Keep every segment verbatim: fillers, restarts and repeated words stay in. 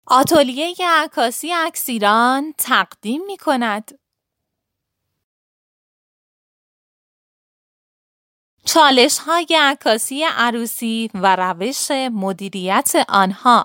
آتلیه عکاسی اکسیران تقدیم می کند. چالش های عکاسی عروسی و روش مدیریت آنها.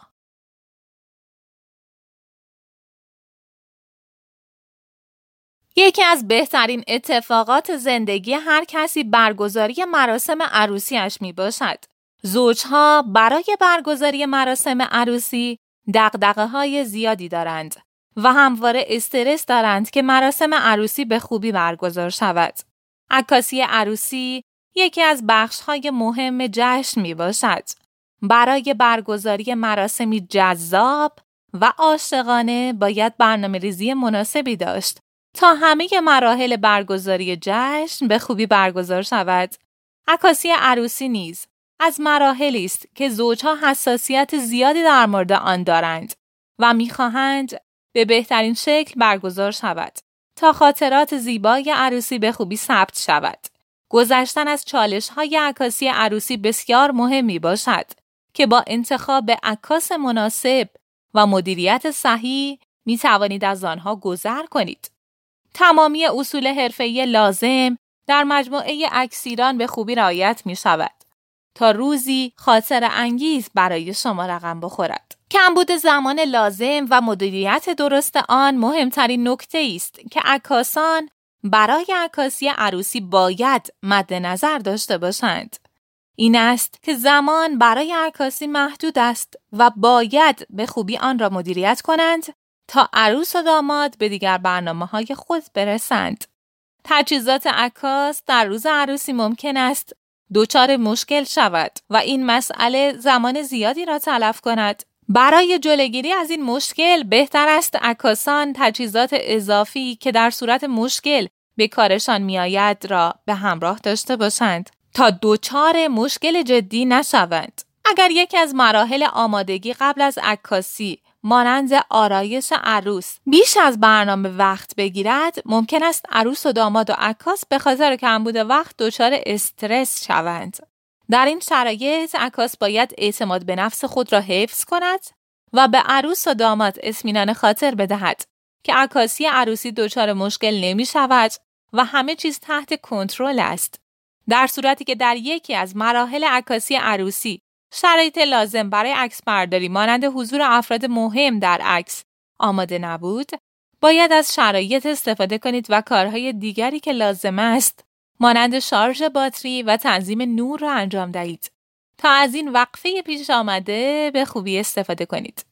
یکی از بهترین اتفاقات زندگی هر کسی برگزاری مراسم عروسیش می باشد. زوجها برای برگزاری مراسم عروسی دغدغه‌های زیادی دارند و همواره استرس دارند که مراسم عروسی به خوبی برگزار شود. عکاسی عروسی یکی از بخش‌های مهم جشن می باشد. برای برگزاری مراسمی جذاب و عاشقانه باید برنامه‌ریزی مناسبی داشت تا همه مراحل برگزاری جشن به خوبی برگزار شود. عکاسی عروسی نیز از مراحلی است که زوجها حساسیت زیادی در مورد آن دارند و می‌خواهند به بهترین شکل برگزار شود تا خاطرات زیبای عروسی به خوبی ثبت شود. گذشتن از چالش‌های عکاسی عروسی بسیار مهم می‌باشد که با انتخاب عکاس مناسب و مدیریت صحیح می‌توانید از آنها گذر کنید. تمامی اصول حرفه‌ای لازم در مجموعه اکسیران به خوبی رعایت می‌شود تا روزی خاطر انگیز برای شما رقم بخورد. کمبود زمان لازم و مدیریت درست آن مهمترین نکته است که عکاسان برای عکاسی عروسی باید مد نظر داشته باشند. این است که زمان برای عکاسی محدود است و باید به خوبی آن را مدیریت کنند تا عروس و داماد به دیگر برنامه‌های خود برسند. تجهیزات عکاس در روز عروسی ممکن است دچار مشکل شود و این مسئله زمان زیادی را تلف کند. برای جلوگیری از این مشکل بهتر است عکاسان تجهیزات اضافی که در صورت مشکل به کارشان میآید را به همراه داشته باشند تا دچار مشکل جدی نشوند. اگر یکی از مراحل آمادگی قبل از عکاسی مانند آرایش عروس بیش از برنامه وقت بگیرد، ممکن است عروس و داماد و عکاس به خاطر کمبود وقت دچار استرس شوند. در این شرایط عکاس باید اعتماد به نفس خود را حفظ کند و به عروس و داماد اطمینان خاطر بدهد که عکاسی عروسی دچار مشکل نمی شود و همه چیز تحت کنترل است. در صورتی که در یکی از مراحل عکاسی عروسی شرایط لازم برای عکس برداری مانند حضور افراد مهم در عکس آماده نبود، باید از شرایط استفاده کنید و کارهای دیگری که لازم است مانند شارژ باتری و تنظیم نور را انجام دهید تا از این وقفه پیش آمده به خوبی استفاده کنید.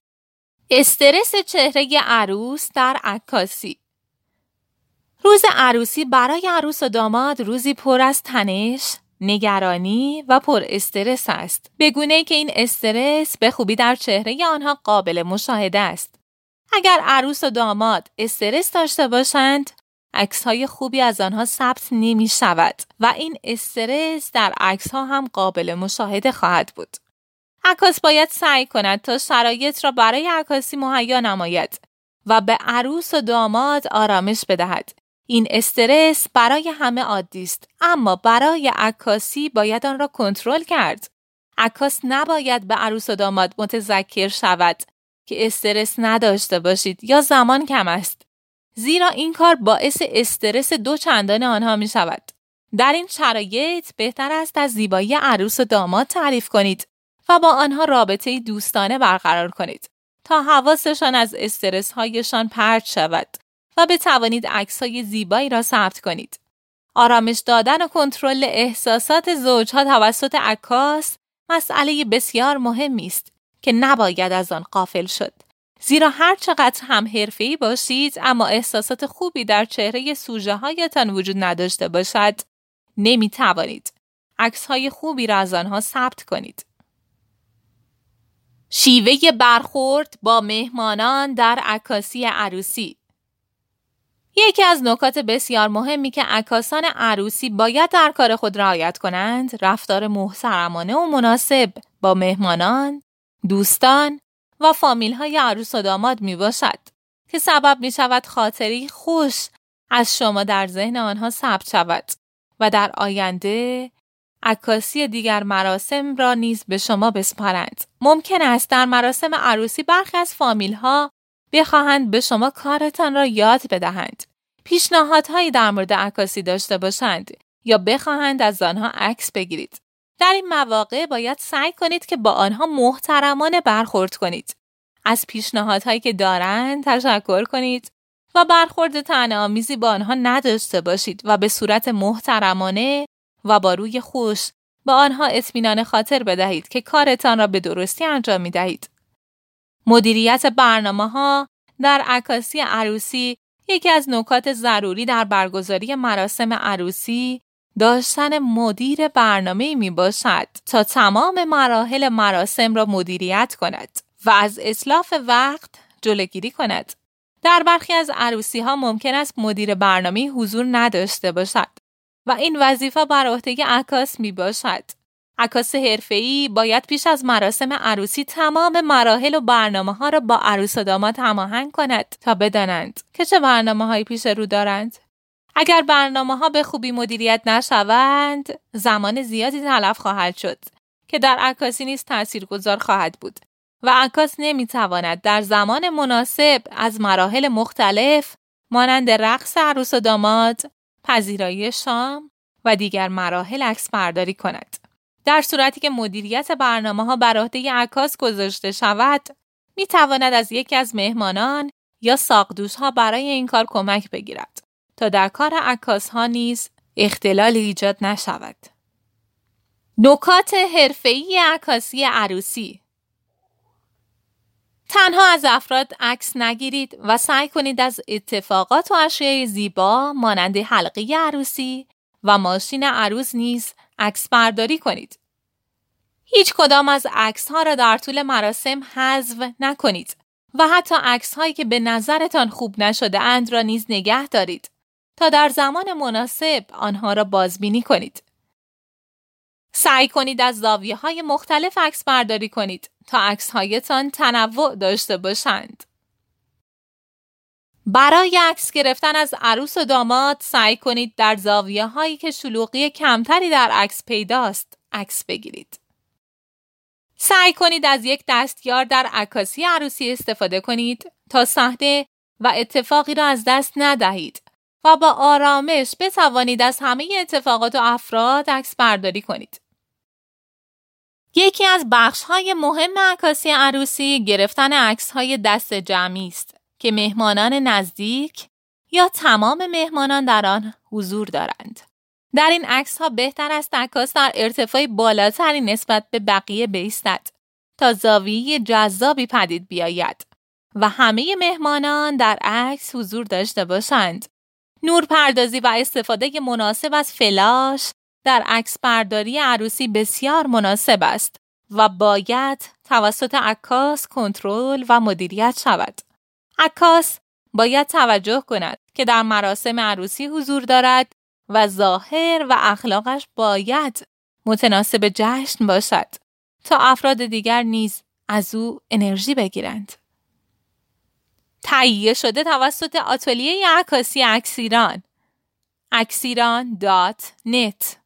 استرس چهره عروس در عکاسی. روز عروسی برای عروس و داماد روزی پر از تنش، نگرانی و پر استرس است، به گونه‌ای که این استرس به خوبی در چهره آنها قابل مشاهده است. اگر عروس و داماد استرس داشته باشند، عکس‌های خوبی از آنها ثبت نمی شود و این استرس در عکس‌ها هم قابل مشاهده خواهد بود. عکاس باید سعی کند تا شرایط را برای عکاسی مهیا نماید و به عروس و داماد آرامش بدهد. این استرس برای همه عادی است، اما برای عکاسی باید آن را کنترل کرد. عکاس نباید به عروس و داماد متذکر شود که استرس نداشته باشید یا زمان کم است، زیرا این کار باعث استرس دو چندان آنها می شود. در این شرایط بهتر است از زیبایی عروس و داماد تعریف کنید و با آنها رابطه دوستانه برقرار کنید تا حواسشان از استرس هایشان پرت شود و بتوانید عکس‌های زیبایی را ثبت کنید. آرامش دادن و کنترل احساسات زوجها توسط عکاس مسئله بسیار مهمی است که نباید از آن غافل شد. زیرا هر چقدر هم حرفه‌ای باشید اما احساسات خوبی در چهره سوژه‌هایتان وجود نداشته باشد، نمی‌توانید عکس‌های خوبی را از آنها ثبت کنید. شیوه برخورد با مهمانان در عکاسی عروسی. یکی از نکات بسیار مهمی که عکاسان عروسی باید در کار خود رعایت کنند، رفتار محترمانه و مناسب با مهمانان، دوستان و فامیل‌های عروس و داماد می باشد که سبب می شود خاطری خوش از شما در ذهن آنها ثبت شود و در آینده عکاسی دیگر مراسم را نیز به شما بسپارند. ممکن است در مراسم عروسی برخی از فامیل‌ها بخواهند به شما کارتان را یاد بدهند، پیشنهادهایی در مورد عکاسی داشته باشند یا بخواهند از آنها عکس بگیرید. در این مواقع باید سعی کنید که با آنها محترمانه برخورد کنید. از پیشنهادهایی که دارند تشکر کنید و برخورد طعنه‌آمیزی با آنها نداشته باشید و به صورت محترمانه و با روی خوش به آنها اطمینان خاطر بدهید که کارتان را به درستی انجام می دهید. مدیریت برنامه‌ها در عکاسی عروسی یکی از نکات ضروری در برگزاری مراسم عروسی داشتن مدیر برنامه‌ای می باشد تا تمام مراحل مراسم را مدیریت کند و از اتلاف وقت جلوگیری کند. در برخی از عروسی‌ها ممکن است مدیر برنامه‌ای حضور نداشته باشد و این وظیفه بر عهده عکاس می باشد. عکاس حرفه‌ای باید پیش از مراسم عروسی تمام مراحل و برنامه‌ها را با عروس و داماد هماهنگ کند تا بدانند که چه برنامه‌هایی پیش رو دارند. اگر برنامه‌ها به خوبی مدیریت نشوند، زمان زیادی تلف خواهد شد که در عکاسی نیز تاثیرگذار خواهد بود و عکاس نمی‌تواند در زمان مناسب از مراحل مختلف مانند رقص عروس و داماد، پذیرایی شام و دیگر مراحل عکس برداری کند. در صورتی که مدیریت برنامه‌ها بر عهده عکاس گذاشته شود، می‌تواند از یکی از مهمانان یا ساقدوش‌ها برای این کار کمک بگیرد تا در کار عکاس‌ها نیز اختلالی ایجاد نشود. نکات حرفه‌ای عکاسی عروسی: تنها از افراد عکس نگیرید و سعی کنید از اتفاقات و اشیاء زیبا مانند حلقه عروسی و ماشین عروس نیز عکس برداری کنید. هیچ کدام از عکس‌ها را در طول مراسم حذف نکنید و حتی عکس‌هایی که به نظرتان خوب نشده اند را نیز نگه دارید تا در زمان مناسب آنها را بازبینی کنید. سعی کنید از زاویه‌های مختلف عکس برداری کنید تا عکس‌هایتان تنوع داشته باشند. برای عکس گرفتن از عروس و داماد سعی کنید در زاویه‌هایی که شلوغی کمتری در عکس پیداست عکس بگیرید. سعی کنید از یک دستیار در عکاسی عروسی استفاده کنید تا صحنه و اتفاقی را از دست ندهید و با آرامش بتوانید از همه اتفاقات و افراد عکس برداری کنید. یکی از بخش‌های مهم عکاسی عروسی گرفتن عکس‌های دست جمعی است که مهمانان نزدیک یا تمام مهمانان در آن حضور دارند. در این عکس‌ها بهتر است عکاس در ارتفاع بالاتری نسبت به بقیه بایستد تا زاویه جذابی پدید بیاید و همه مهمانان در عکس حضور داشته باشند. نورپردازی و استفاده مناسب از فلاش در عکس برداری عروسی بسیار مناسب است و باید توسط عکاس کنترل و مدیریت شود. عکاس باید توجه کند که در مراسم عروسی حضور دارد و ظاهر و اخلاقش باید متناسب جشن باشد تا افراد دیگر نیز از او انرژی بگیرند. تهیه شده توسط آتلیه عکاسی اکسیران. اکسیران دات نت